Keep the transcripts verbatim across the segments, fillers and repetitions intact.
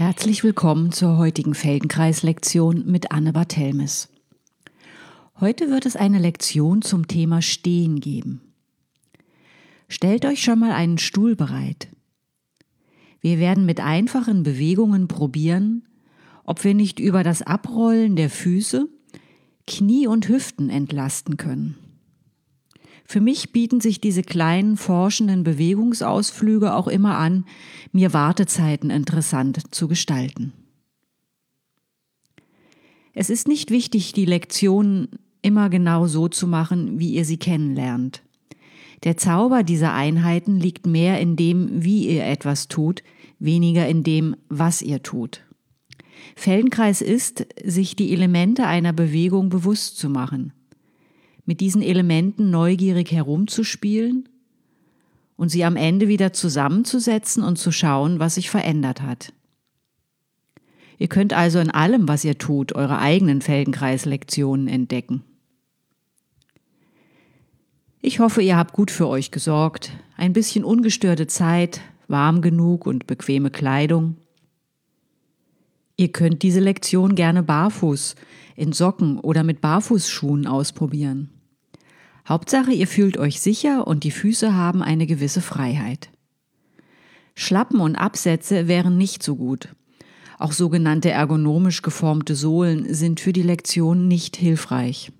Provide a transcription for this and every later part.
Herzlich willkommen zur heutigen Feldenkreis-Lektion mit Anne Barthelmes. Heute wird es eine Lektion zum Thema Stehen geben. Stellt euch schon mal einen Stuhl bereit. Wir werden mit einfachen Bewegungen probieren, ob wir nicht über das Abrollen der Füße Knie und Hüften entlasten können. Für mich bieten sich diese kleinen forschenden Bewegungsausflüge auch immer an, mir Wartezeiten interessant zu gestalten. Es ist nicht wichtig, die Lektionen immer genau so zu machen, wie ihr sie kennenlernt. Der Zauber dieser Einheiten liegt mehr in dem, wie ihr etwas tut, weniger in dem, was ihr tut. Feldenkreis ist, sich die Elemente einer Bewegung bewusst zu machen, mit diesen Elementen neugierig herumzuspielen und sie am Ende wieder zusammenzusetzen und zu schauen, was sich verändert hat. Ihr könnt also in allem, was ihr tut, eure eigenen Feldenkreis-Lektionen entdecken. Ich hoffe, ihr habt gut für euch gesorgt, ein bisschen ungestörte Zeit, warm genug und bequeme Kleidung. Ihr könnt diese Lektion gerne barfuß, in Socken oder mit Barfußschuhen ausprobieren. Hauptsache, ihr fühlt euch sicher und die Füße haben eine gewisse Freiheit. Schlappen und Absätze wären nicht so gut. Auch sogenannte ergonomisch geformte Sohlen sind für die Lektion nicht hilfreich.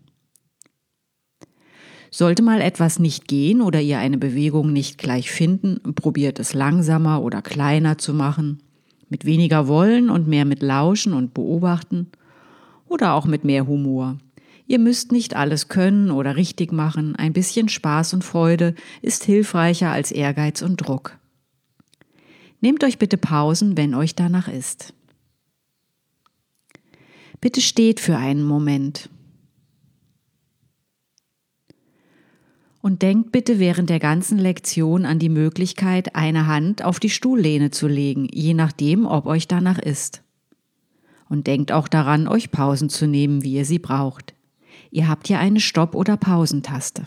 Sollte mal etwas nicht gehen oder ihr eine Bewegung nicht gleich finden, probiert es langsamer oder kleiner zu machen, mit weniger Wollen und mehr mit Lauschen und Beobachten oder auch mit mehr Humor. Ihr müsst nicht alles können oder richtig machen, ein bisschen Spaß und Freude ist hilfreicher als Ehrgeiz und Druck. Nehmt euch bitte Pausen, wenn euch danach ist. Bitte steht für einen Moment. Und denkt bitte während der ganzen Lektion an die Möglichkeit, eine Hand auf die Stuhllehne zu legen, je nachdem, ob euch danach ist. Und denkt auch daran, euch Pausen zu nehmen, wie ihr sie braucht. Ihr habt hier eine Stopp- oder Pausentaste.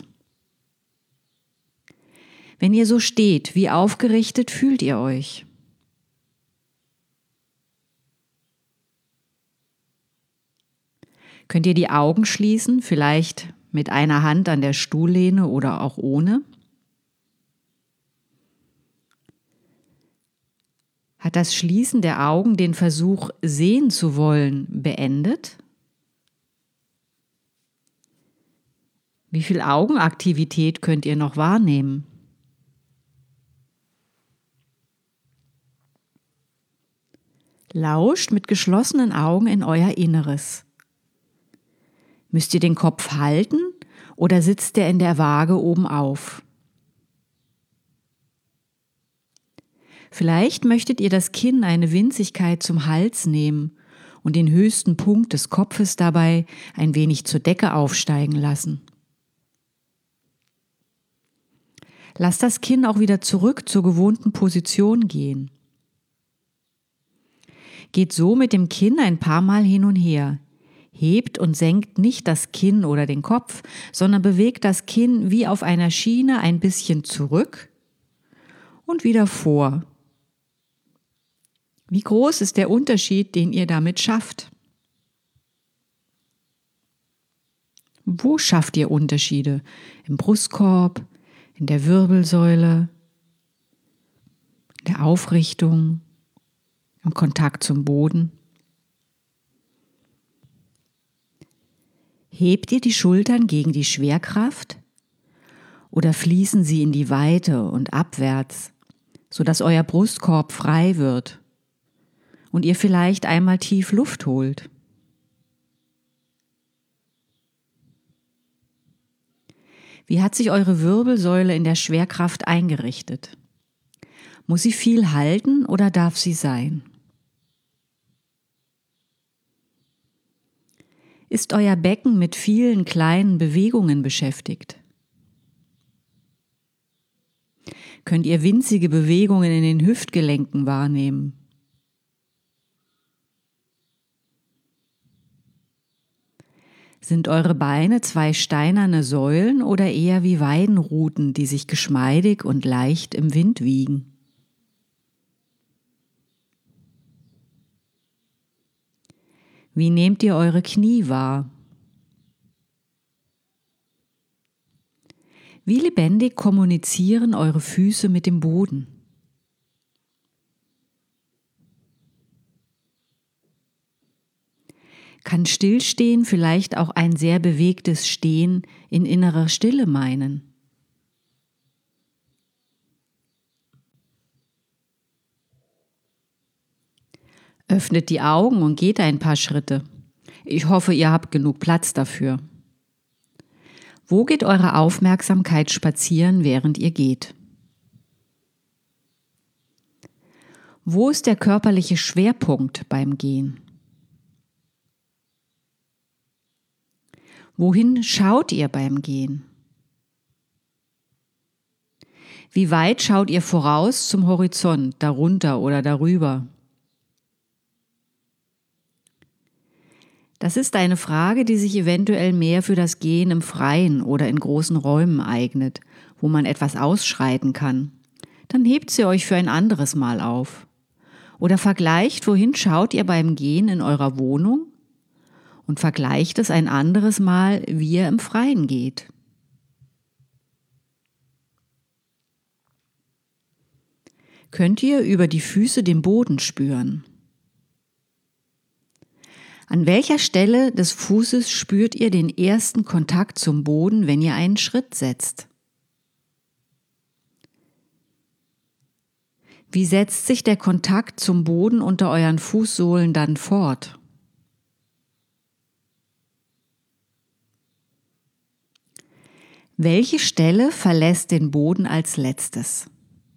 Wenn ihr so steht, wie aufgerichtet fühlt ihr euch? Könnt ihr die Augen schließen, vielleicht mit einer Hand an der Stuhllehne oder auch ohne? Hat das Schließen der Augen den Versuch, sehen zu wollen, beendet? Wie viel Augenaktivität könnt ihr noch wahrnehmen? Lauscht mit geschlossenen Augen in euer Inneres. Müsst ihr den Kopf halten oder sitzt der in der Waage oben auf? Vielleicht möchtet ihr das Kinn eine Winzigkeit zum Hals nehmen und den höchsten Punkt des Kopfes dabei ein wenig zur Decke aufsteigen lassen. Lasst das Kinn auch wieder zurück zur gewohnten Position gehen. Geht so mit dem Kinn ein paar Mal hin und her. Hebt und senkt nicht das Kinn oder den Kopf, sondern bewegt das Kinn wie auf einer Schiene ein bisschen zurück und wieder vor. Wie groß ist der Unterschied, den ihr damit schafft? Wo schafft ihr Unterschiede? Im Brustkorb, in der Wirbelsäule, in der Aufrichtung, im Kontakt zum Boden? Hebt ihr die Schultern gegen die Schwerkraft oder fließen sie in die Weite und abwärts, sodass euer Brustkorb frei wird und ihr vielleicht einmal tief Luft holt? Wie hat sich eure Wirbelsäule in der Schwerkraft eingerichtet? Muss sie viel halten oder darf sie sein? Ist euer Becken mit vielen kleinen Bewegungen beschäftigt? Könnt ihr winzige Bewegungen in den Hüftgelenken wahrnehmen? Sind eure Beine zwei steinerne Säulen oder eher wie Weidenruten, die sich geschmeidig und leicht im Wind wiegen? Wie nehmt ihr eure Knie wahr? Wie lebendig kommunizieren eure Füße mit dem Boden? Kann Stillstehen vielleicht auch ein sehr bewegtes Stehen in innerer Stille meinen? Öffnet die Augen und geht ein paar Schritte. Ich hoffe, ihr habt genug Platz dafür. Wo geht eure Aufmerksamkeit spazieren, während ihr geht? Wo ist der körperliche Schwerpunkt beim Gehen? Wohin schaut ihr beim Gehen? Wie weit schaut ihr voraus zum Horizont, darunter oder darüber? Das ist eine Frage, die sich eventuell mehr für das Gehen im Freien oder in großen Räumen eignet, wo man etwas ausschreiten kann. Dann hebt sie euch für ein anderes Mal auf. Oder vergleicht, wohin schaut ihr beim Gehen in eurer Wohnung? Und vergleicht es ein anderes Mal, wie ihr im Freien geht. Könnt ihr über die Füße den Boden spüren? An welcher Stelle des Fußes spürt ihr den ersten Kontakt zum Boden, wenn ihr einen Schritt setzt? Wie setzt sich der Kontakt zum Boden unter euren Fußsohlen dann fort? Welche Stelle verlässt den Boden als letztes?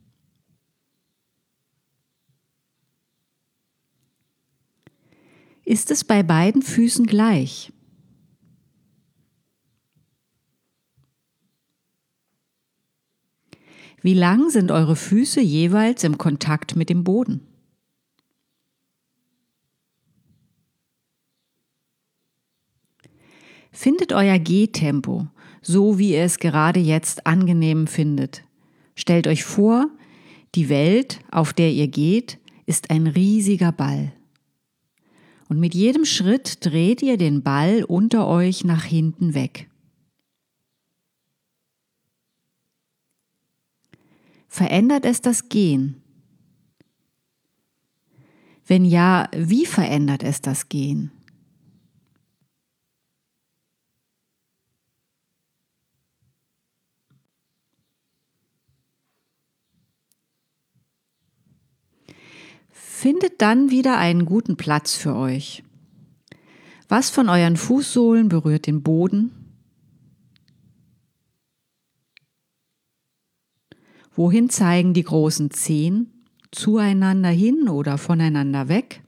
Ist es bei beiden Füßen gleich? Wie lang sind eure Füße jeweils im Kontakt mit dem Boden? Findet euer Gehtempo, so wie ihr es gerade jetzt angenehm findet. Stellt euch vor, die Welt, auf der ihr geht, ist ein riesiger Ball. Und mit jedem Schritt dreht ihr den Ball unter euch nach hinten weg. Verändert es das Gehen? Wenn ja, wie verändert es das Gehen? Findet dann wieder einen guten Platz für euch. Was von euren Fußsohlen berührt den Boden? Wohin zeigen die großen Zehen? Zueinander hin oder voneinander weg?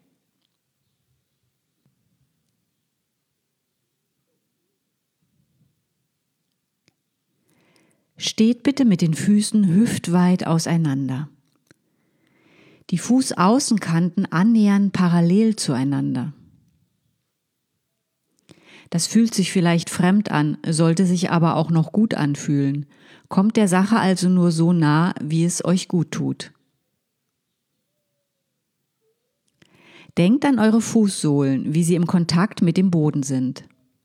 Steht bitte mit den Füßen hüftweit auseinander. Die Fußaußenkanten annähernd parallel zueinander. Das fühlt sich vielleicht fremd an, sollte sich aber auch noch gut anfühlen. Kommt der Sache also nur so nah, wie es euch gut tut. Denkt an eure Fußsohlen, wie sie im Kontakt mit dem Boden sind.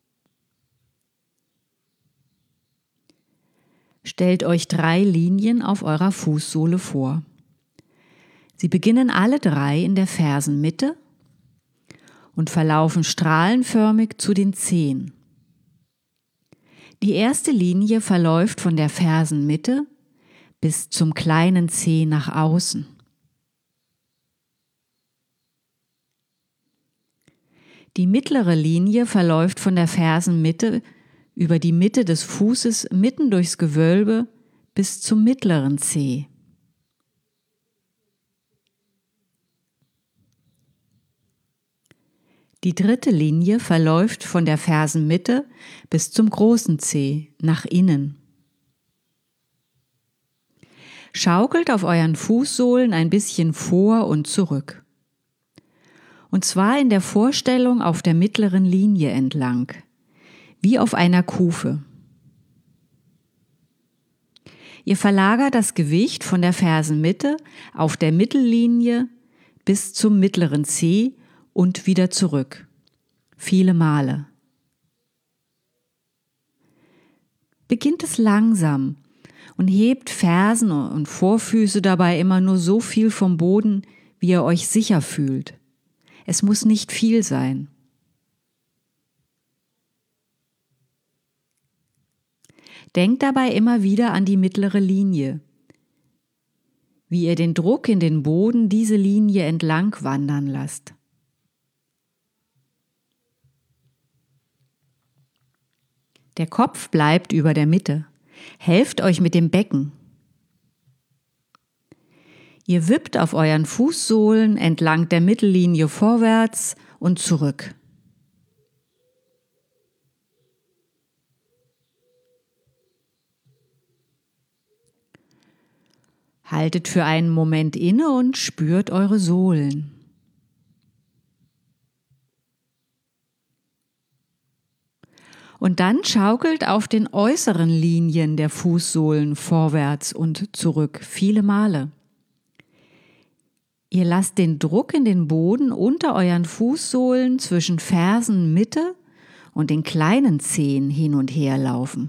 Stellt euch drei Linien auf eurer Fußsohle vor. Sie beginnen alle drei in der Fersenmitte und verlaufen strahlenförmig zu den Zehen. Die erste Linie verläuft von der Fersenmitte bis zum kleinen Zeh nach außen. Die mittlere Linie verläuft von der Fersenmitte über die Mitte des Fußes mitten durchs Gewölbe bis zum mittleren Zeh. Die dritte Linie verläuft von der Fersenmitte bis zum großen Zeh nach innen. Schaukelt auf euren Fußsohlen ein bisschen vor und zurück. Und zwar in der Vorstellung auf der mittleren Linie entlang, wie auf einer Kufe. Ihr verlagert das Gewicht von der Fersenmitte auf der Mittellinie bis zum mittleren Zeh und wieder zurück. viele Male. Beginnt es langsam und hebt Fersen und Vorfüße dabei immer nur so viel vom Boden, wie ihr euch sicher fühlt. Es muss nicht viel sein. Denkt dabei immer wieder an die mittlere Linie, wie ihr den Druck in den Boden diese Linie entlang wandern lasst. Der Kopf bleibt über der Mitte. Helft euch mit dem Becken. Ihr wippt auf euren Fußsohlen entlang der Mittellinie vorwärts und zurück. Haltet für einen Moment inne und spürt eure Sohlen. Und dann schaukelt auf den äußeren Linien der Fußsohlen vorwärts und zurück viele Male. Ihr lasst den Druck in den Boden unter euren Fußsohlen zwischen Fersenmitte und den kleinen Zehen hin und her laufen.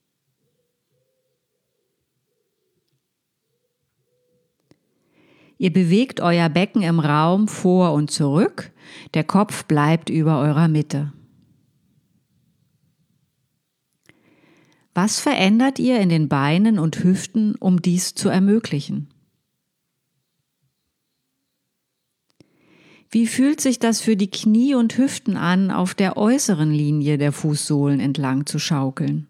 Ihr bewegt euer Becken im Raum vor und zurück, der Kopf bleibt über eurer Mitte. Was verändert ihr in den Beinen und Hüften, um dies zu ermöglichen? Wie fühlt sich das für die Knie und Hüften an, auf der äußeren Linie der Fußsohlen entlang zu schaukeln?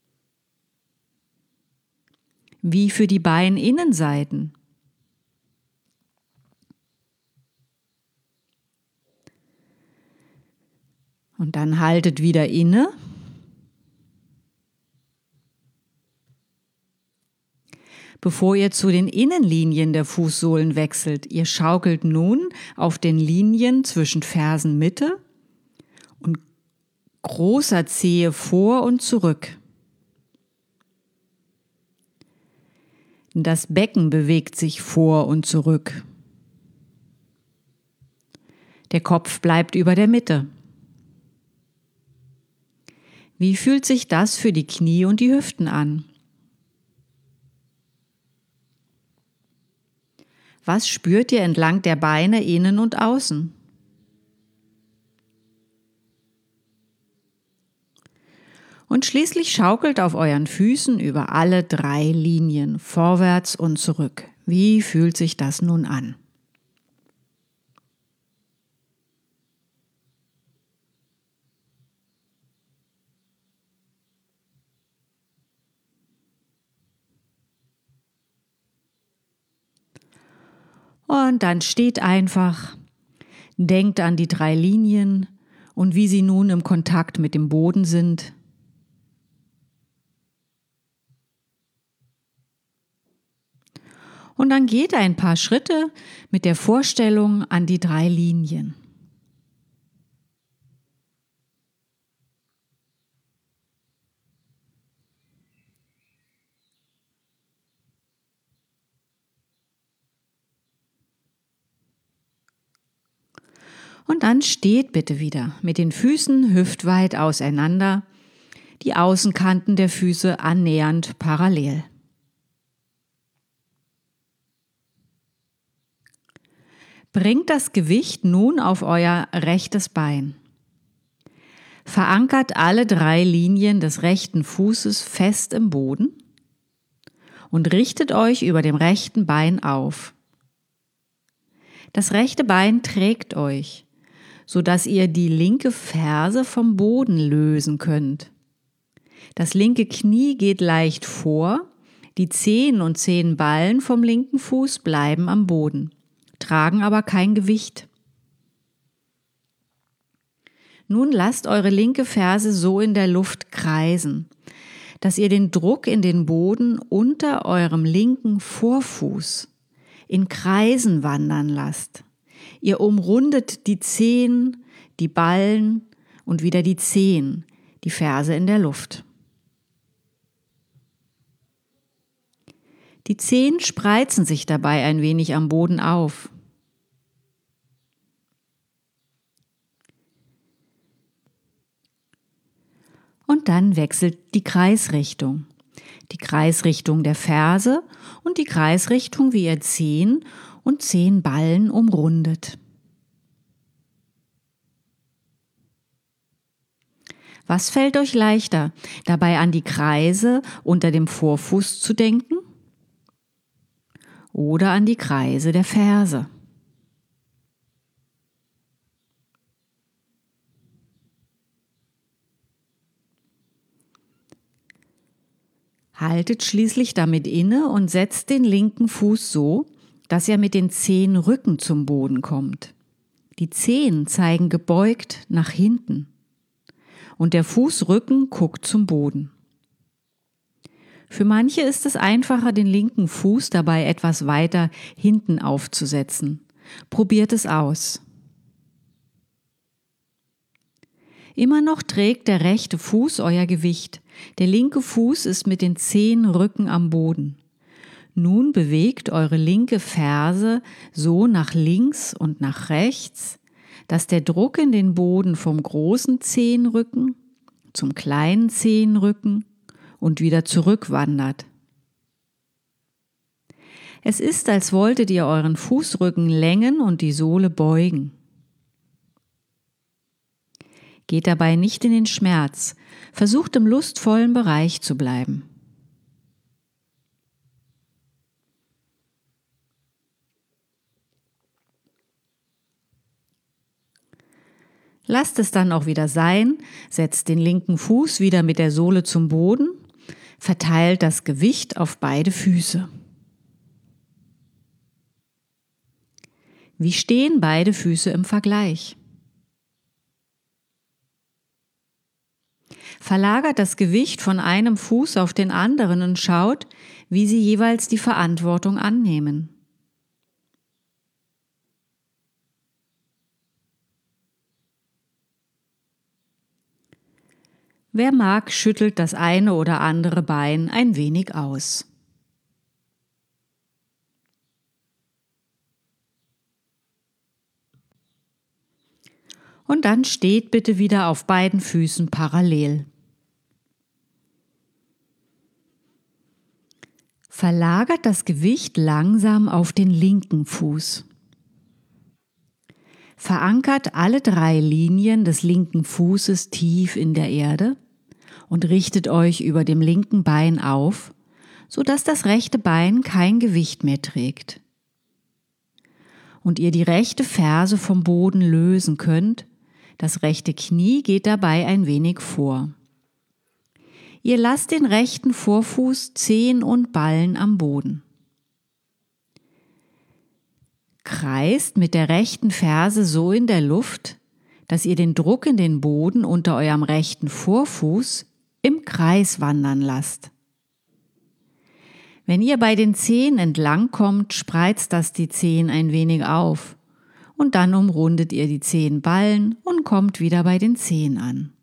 Wie für die Beininnenseiten? Und dann haltet wieder inne. Bevor ihr zu den Innenlinien der Fußsohlen wechselt, ihr schaukelt nun auf den Linien zwischen Fersenmitte und großer Zehe vor und zurück. Das Becken bewegt sich vor und zurück. Der Kopf bleibt über der Mitte. Wie fühlt sich das für die Knie und die Hüften an? Was spürt ihr entlang der Beine innen und außen? Und schließlich schaukelt auf euren Füßen über alle drei Linien vorwärts und zurück. Wie fühlt sich das nun an? Und dann steht einfach, denkt an die drei Linien und wie sie nun im Kontakt mit dem Boden sind. Und dann geht ein paar Schritte mit der Vorstellung an die drei Linien. Und dann steht bitte wieder mit den Füßen hüftweit auseinander, die Außenkanten der Füße annähernd parallel. Bringt das Gewicht nun auf euer rechtes Bein. Verankert alle drei Linien des rechten Fußes fest im Boden und richtet euch über dem rechten Bein auf. Das rechte Bein trägt euch, sodass ihr die linke Ferse vom Boden lösen könnt. Das linke Knie geht leicht vor, die Zehen und Zehenballen vom linken Fuß bleiben am Boden, tragen aber kein Gewicht. Nun lasst eure linke Ferse so in der Luft kreisen, dass ihr den Druck in den Boden unter eurem linken Vorfuß in Kreisen wandern lasst. Ihr umrundet die Zehen, die Ballen und wieder die Zehen, die Ferse in der Luft. Die Zehen spreizen sich dabei ein wenig am Boden auf. Und dann wechselt die Kreisrichtung. Die Kreisrichtung der Ferse und die Kreisrichtung, wie ihr Zehen und Zehenballen umrundet. Was fällt euch leichter, dabei an die Kreise unter dem Vorfuß zu denken oder an die Kreise der Ferse? Haltet schließlich damit inne und setzt den linken Fuß so, dass er mit den Zehenrücken zum Boden kommt. Die Zehen zeigen gebeugt nach hinten und der Fußrücken guckt zum Boden. Für manche ist es einfacher, den linken Fuß dabei etwas weiter hinten aufzusetzen. Probiert es aus. Immer noch trägt der rechte Fuß euer Gewicht. Der linke Fuß ist mit den Zehenrücken am Boden. Nun bewegt eure linke Ferse so nach links und nach rechts, dass der Druck in den Boden vom großen Zehenrücken zum kleinen Zehenrücken und wieder zurückwandert. Es ist, als wolltet ihr euren Fußrücken längen und die Sohle beugen. Geht dabei nicht in den Schmerz, versucht im lustvollen Bereich zu bleiben. Lasst es dann auch wieder sein, setzt den linken Fuß wieder mit der Sohle zum Boden, verteilt das Gewicht auf beide Füße. Wie stehen beide Füße im Vergleich? Verlagert das Gewicht von einem Fuß auf den anderen und schaut, wie sie jeweils die Verantwortung annehmen. Wer mag, schüttelt das eine oder andere Bein ein wenig aus. Und dann steht bitte wieder auf beiden Füßen parallel. Verlagert das Gewicht langsam auf den linken Fuß. Verankert alle drei Linien des linken Fußes tief in der Erde und richtet euch über dem linken Bein auf, sodass das rechte Bein kein Gewicht mehr trägt. Und ihr die rechte Ferse vom Boden lösen könnt, das rechte Knie geht dabei ein wenig vor. Ihr lasst den rechten Vorfuß, Zehen und Ballen am Boden. Kreist mit der rechten Ferse so in der Luft, dass ihr den Druck in den Boden unter eurem rechten Vorfuß im Kreis wandern lasst. Wenn ihr bei den Zehen entlang kommt, spreizt das die Zehen ein wenig auf und dann umrundet ihr die Zehenballen und kommt wieder bei den Zehen an.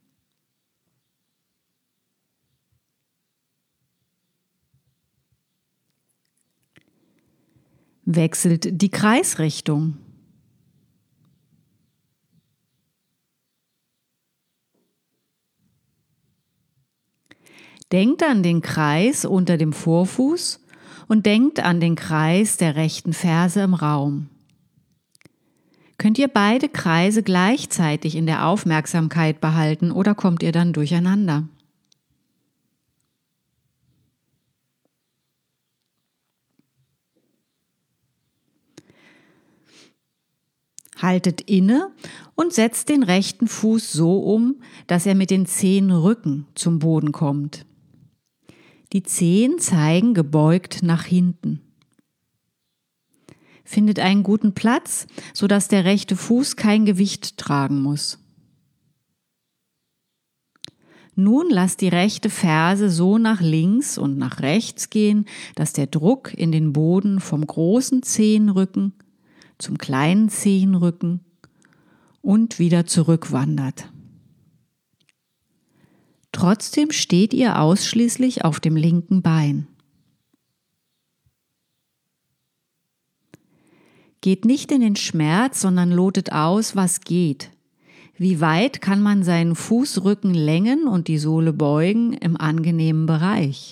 Wechselt die Kreisrichtung. Denkt an den Kreis unter dem Vorfuß und denkt an den Kreis der rechten Ferse im Raum. Könnt ihr beide Kreise gleichzeitig in der Aufmerksamkeit behalten oder kommt ihr dann durcheinander? Haltet inne und setzt den rechten Fuß so um, dass er mit den Zehenrücken zum Boden kommt. Die Zehen zeigen gebeugt nach hinten. Findet einen guten Platz, sodass der rechte Fuß kein Gewicht tragen muss. Nun lasst die rechte Ferse so nach links und nach rechts gehen, dass der Druck in den Boden vom großen Zehenrücken zum kleinen Zehenrücken und wieder zurückwandert. Trotzdem steht ihr ausschließlich auf dem linken Bein. Geht nicht in den Schmerz, sondern lotet aus, was geht. Wie weit kann man seinen Fußrücken längen und die Sohle beugen im angenehmen Bereich?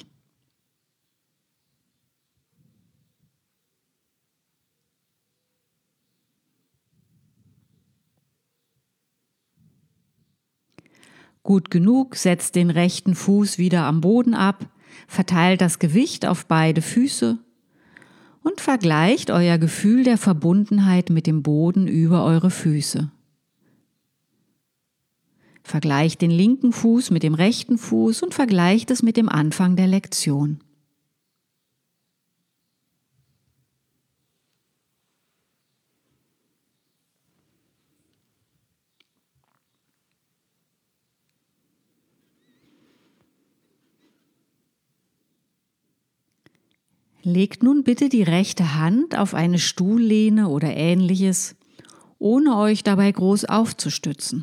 Gut genug, setzt den rechten Fuß wieder am Boden ab, verteilt das Gewicht auf beide Füße und vergleicht euer Gefühl der Verbundenheit mit dem Boden über eure Füße. Vergleicht den linken Fuß mit dem rechten Fuß und vergleicht es mit dem Anfang der Lektion. Legt nun bitte die rechte Hand auf eine Stuhllehne oder Ähnliches, ohne euch dabei groß aufzustützen.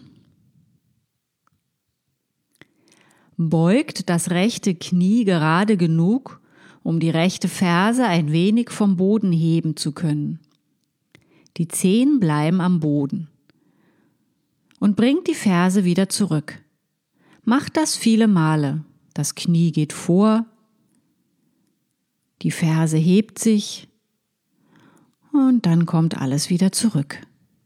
Beugt das rechte Knie gerade genug, um die rechte Ferse ein wenig vom Boden heben zu können. Die Zehen bleiben am Boden. Und bringt die Ferse wieder zurück. Macht das viele Male. Das Knie geht vor, die Ferse hebt sich und dann kommt alles wieder zurück.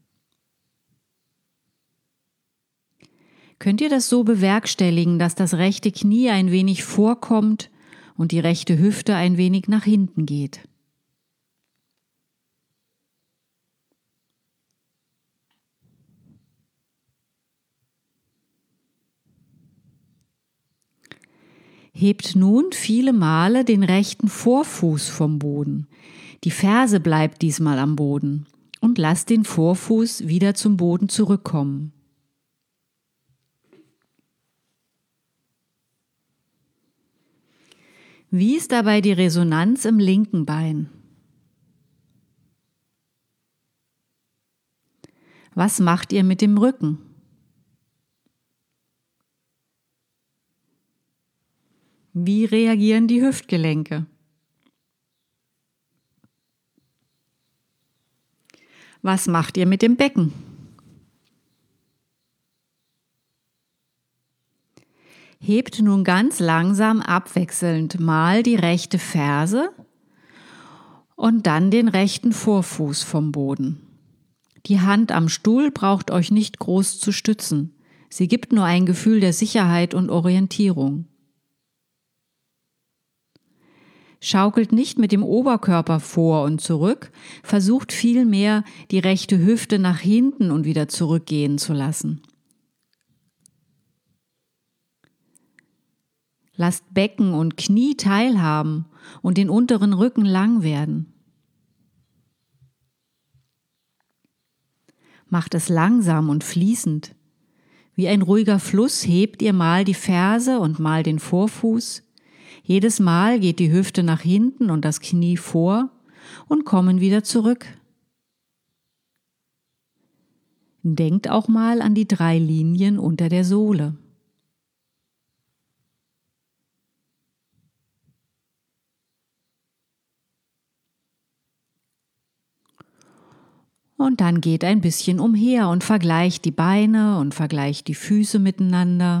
Könnt ihr das so bewerkstelligen, dass das rechte Knie ein wenig vorkommt und die rechte Hüfte ein wenig nach hinten geht? Hebt nun viele Male den rechten Vorfuß vom Boden. Die Ferse bleibt diesmal am Boden und lasst den Vorfuß wieder zum Boden zurückkommen. Wie ist dabei die Resonanz im linken Bein? Was macht ihr mit dem Rücken? Wie reagieren die Hüftgelenke? Was macht ihr mit dem Becken? Hebt nun ganz langsam abwechselnd mal die rechte Ferse und dann den rechten Vorfuß vom Boden. Die Hand am Stuhl braucht euch nicht groß zu stützen. Sie gibt nur ein Gefühl der Sicherheit und Orientierung. Schaukelt nicht mit dem Oberkörper vor und zurück, versucht vielmehr, die rechte Hüfte nach hinten und wieder zurückgehen zu lassen. Lasst Becken und Knie teilhaben und den unteren Rücken lang werden. Macht es langsam und fließend. Wie ein ruhiger Fluss hebt ihr mal die Ferse und mal den Vorfuß. Jedes Mal geht die Hüfte nach hinten und das Knie vor und kommen wieder zurück. Denkt auch mal an die drei Linien unter der Sohle. Und dann geht ein bisschen umher und vergleicht die Beine und vergleicht die Füße miteinander.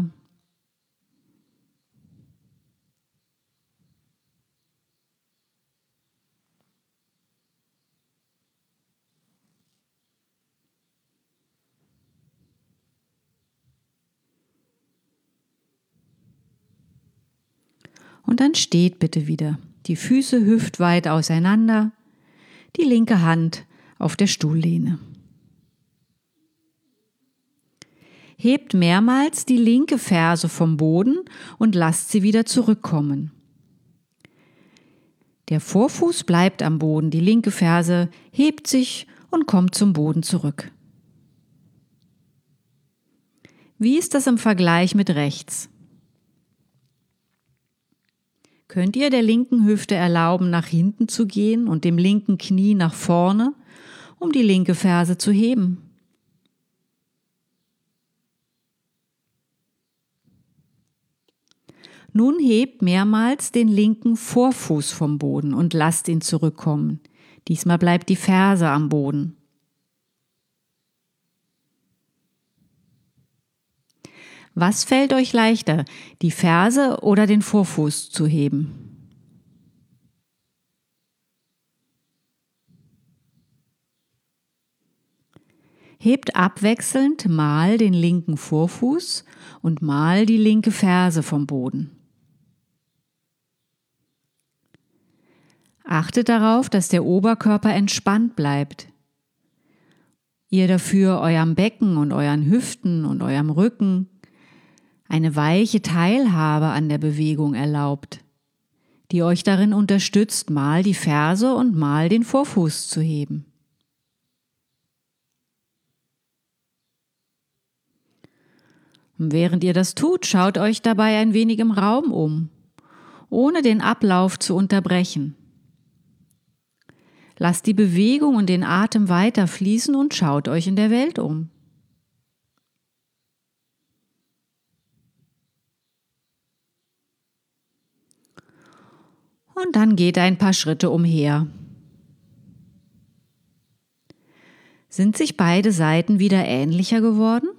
Und dann steht bitte wieder. Die Füße hüftweit auseinander, die linke Hand auf der Stuhllehne. Hebt mehrmals die linke Ferse vom Boden und lasst sie wieder zurückkommen. Der Vorfuß bleibt am Boden, die linke Ferse hebt sich und kommt zum Boden zurück. Wie ist das im Vergleich mit rechts? Könnt ihr der linken Hüfte erlauben, nach hinten zu gehen und dem linken Knie nach vorne, um die linke Ferse zu heben? Nun hebt mehrmals den linken Vorfuß vom Boden und lasst ihn zurückkommen. Diesmal bleibt die Ferse am Boden. Was fällt euch leichter, die Ferse oder den Vorfuß zu heben? Hebt abwechselnd mal den linken Vorfuß und mal die linke Ferse vom Boden. Achtet darauf, dass der Oberkörper entspannt bleibt. Ihr dafür eurem Becken und euren Hüften und eurem Rücken eine weiche Teilhabe an der Bewegung erlaubt, die euch darin unterstützt, mal die Ferse und mal den Vorfuß zu heben. Und während ihr das tut, schaut euch dabei ein wenig im Raum um, ohne den Ablauf zu unterbrechen. Lasst die Bewegung und den Atem weiter fließen und schaut euch in der Welt um. Und dann geht ein paar Schritte umher. Sind sich beide Seiten wieder ähnlicher geworden?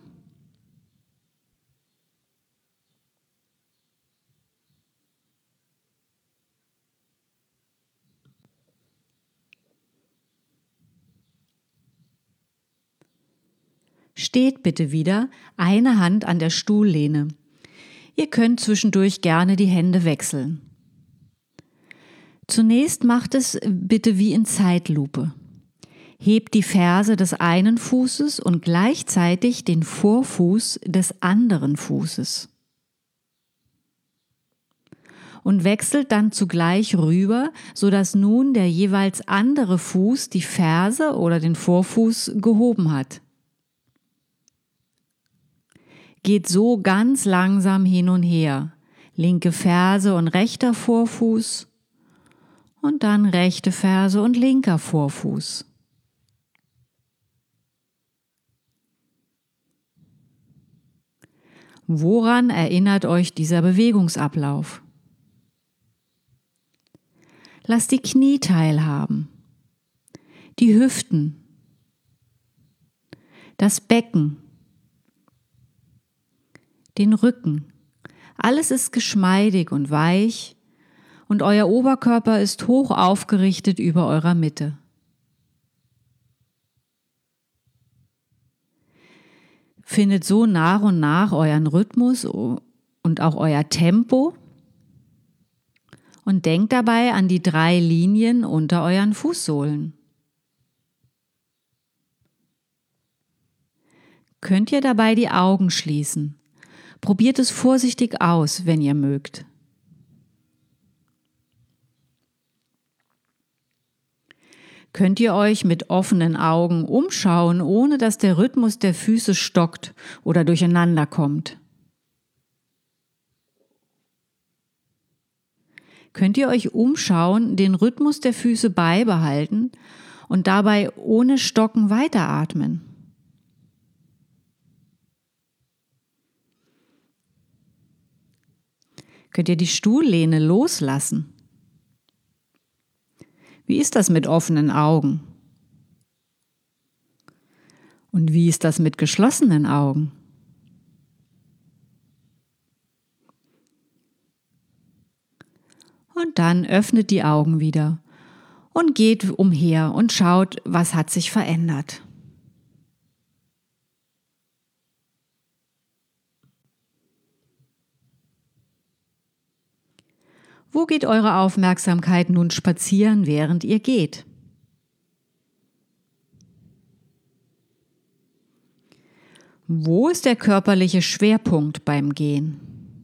Steht bitte wieder, eine Hand an der Stuhllehne. Ihr könnt zwischendurch gerne die Hände wechseln. Zunächst macht es bitte wie in Zeitlupe. Hebt die Ferse des einen Fußes und gleichzeitig den Vorfuß des anderen Fußes. Und wechselt dann zugleich rüber, sodass nun der jeweils andere Fuß die Ferse oder den Vorfuß gehoben hat. Geht so ganz langsam hin und her. Linke Ferse und rechter Vorfuß und dann rechte Ferse und linker Vorfuß. Woran erinnert euch dieser Bewegungsablauf? Lasst die Knie teilhaben, die Hüften, das Becken, den Rücken. Alles ist geschmeidig und weich und euer Oberkörper ist hoch aufgerichtet über eurer Mitte. Findet so nach und nach euren Rhythmus und auch euer Tempo und denkt dabei an die drei Linien unter euren Fußsohlen. Könnt ihr dabei die Augen schließen? Probiert es vorsichtig aus, wenn ihr mögt. Könnt ihr euch mit offenen Augen umschauen, ohne dass der Rhythmus der Füße stockt oder durcheinander kommt? Könnt ihr euch umschauen, den Rhythmus der Füße beibehalten und dabei ohne Stocken weiteratmen? Könnt ihr die Stuhllehne loslassen? Wie ist das mit offenen Augen? Und wie ist das mit geschlossenen Augen? Und dann öffnet die Augen wieder und geht umher und schaut, was hat sich verändert. Wo geht eure Aufmerksamkeit nun spazieren, während ihr geht? Wo ist der körperliche Schwerpunkt beim Gehen?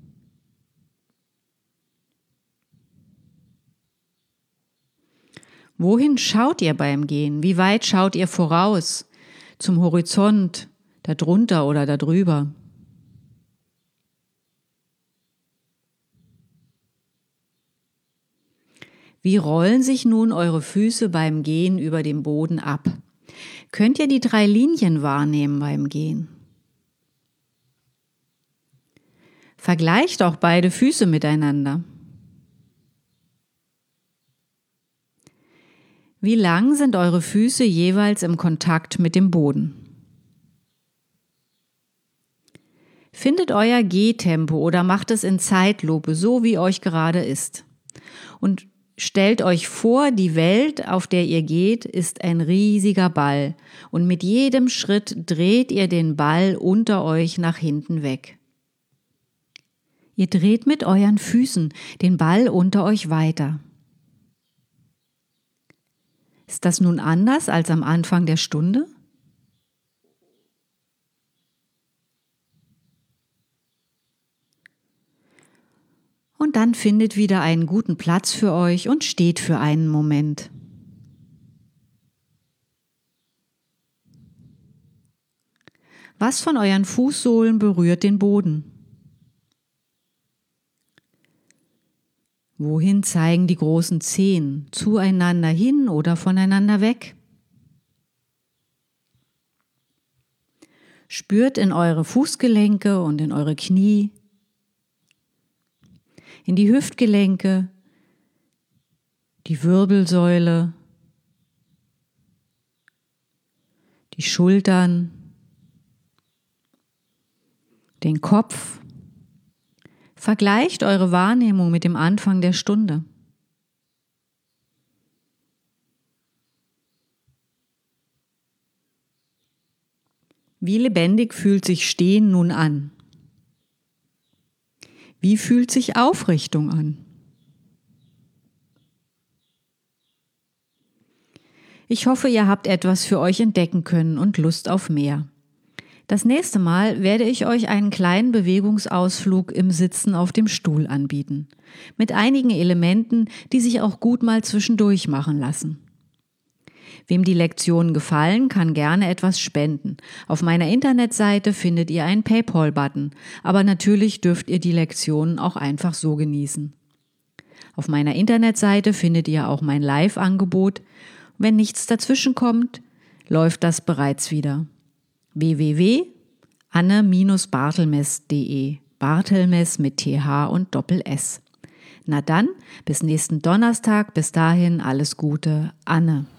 Wohin schaut ihr beim Gehen? Wie weit schaut ihr voraus? Zum Horizont, darunter oder darüber? Wie rollen sich nun eure Füße beim Gehen über dem Boden ab? Könnt ihr die drei Linien wahrnehmen beim Gehen? Vergleicht auch beide Füße miteinander. Wie lang sind eure Füße jeweils im Kontakt mit dem Boden? Findet euer Gehtempo oder macht es in Zeitlupe, so wie euch gerade ist. Und stellt euch vor, die Welt, auf der ihr geht, ist ein riesiger Ball und mit jedem Schritt dreht ihr den Ball unter euch nach hinten weg. Ihr dreht mit euren Füßen den Ball unter euch weiter. Ist das nun anders als am Anfang der Stunde? Und dann findet wieder einen guten Platz für euch und steht für einen Moment. Was von euren Fußsohlen berührt den Boden? Wohin zeigen die großen Zehen? Zueinander hin oder voneinander weg? Spürt in eure Fußgelenke und in eure Knie, in die Hüftgelenke, die Wirbelsäule, die Schultern, den Kopf. Vergleicht eure Wahrnehmung mit dem Anfang der Stunde. Wie lebendig fühlt sich Stehen nun an? Wie fühlt sich Aufrichtung an? Ich hoffe, ihr habt etwas für euch entdecken können und Lust auf mehr. Das nächste Mal werde ich euch einen kleinen Bewegungsausflug im Sitzen auf dem Stuhl anbieten, mit einigen Elementen, die sich auch gut mal zwischendurch machen lassen. Wem die Lektionen gefallen, kann gerne etwas spenden. Auf meiner Internetseite findet ihr einen PayPal-Button, aber natürlich dürft ihr die Lektionen auch einfach so genießen. Auf meiner Internetseite findet ihr auch mein Live-Angebot. Wenn nichts dazwischen kommt, läuft das bereits wieder. w w w punkt anne bartelmess punkt de Bartelmess mit T H und Doppel-S. Na dann, bis nächsten Donnerstag, bis dahin alles Gute, Anne.